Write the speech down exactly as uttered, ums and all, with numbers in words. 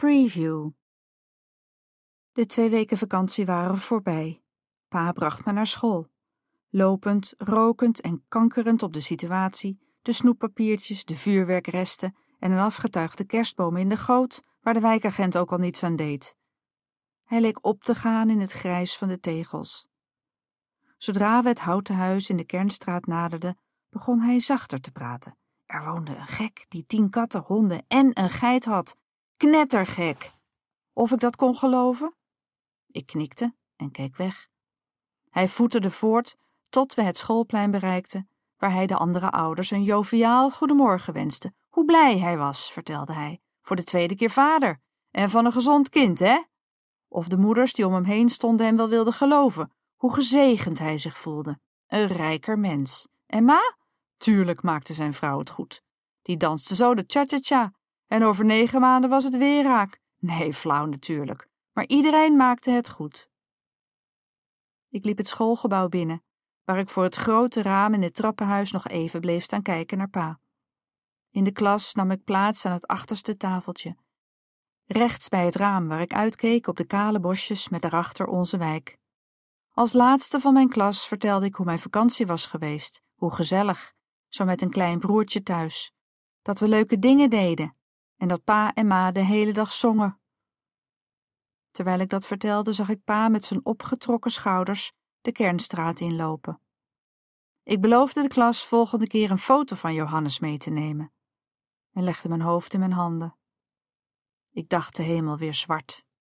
Preview. De twee weken vakantie waren voorbij. Pa bracht me naar school. Lopend, rokend en kankerend op de situatie, de snoeppapiertjes, de vuurwerkresten en een afgetuigde kerstboom in de goot, waar de wijkagent ook al niets aan deed. Hij leek op te gaan in het grijs van de tegels. Zodra we het houten huis in de Kernstraat naderden, begon hij zachter te praten. Er woonde een gek die tien katten, honden en een geit had. Knettergek! Of ik dat kon geloven? Ik knikte en keek weg. Hij voeterde voort tot we het schoolplein bereikten, waar hij de andere ouders een joviaal goedemorgen wenste. Hoe blij hij was, vertelde hij, voor de tweede keer vader. En van een gezond kind, hè? Of de moeders die om hem heen stonden hem wel wilden geloven, hoe gezegend hij zich voelde. Een rijker mens. En ma? Tuurlijk maakte zijn vrouw het goed. Die danste zo de cha-cha-cha. En over negen maanden was het weer raak. Nee, flauw natuurlijk. Maar iedereen maakte het goed. Ik liep het schoolgebouw binnen, waar ik voor het grote raam in het trappenhuis nog even bleef staan kijken naar pa. In de klas nam ik plaats aan het achterste tafeltje, rechts bij het raam waar ik uitkeek op de kale bosjes met daarachter onze wijk. Als laatste van mijn klas vertelde ik hoe mijn vakantie was geweest, hoe gezellig, zo met een klein broertje thuis, dat we leuke dingen deden en dat pa en ma de hele dag zongen. Terwijl ik dat vertelde, zag ik pa met zijn opgetrokken schouders de Kernstraat inlopen. Ik beloofde de klas volgende keer een foto van Johannes mee te nemen en legde mijn hoofd in mijn handen. Ik dacht de hemel weer zwart.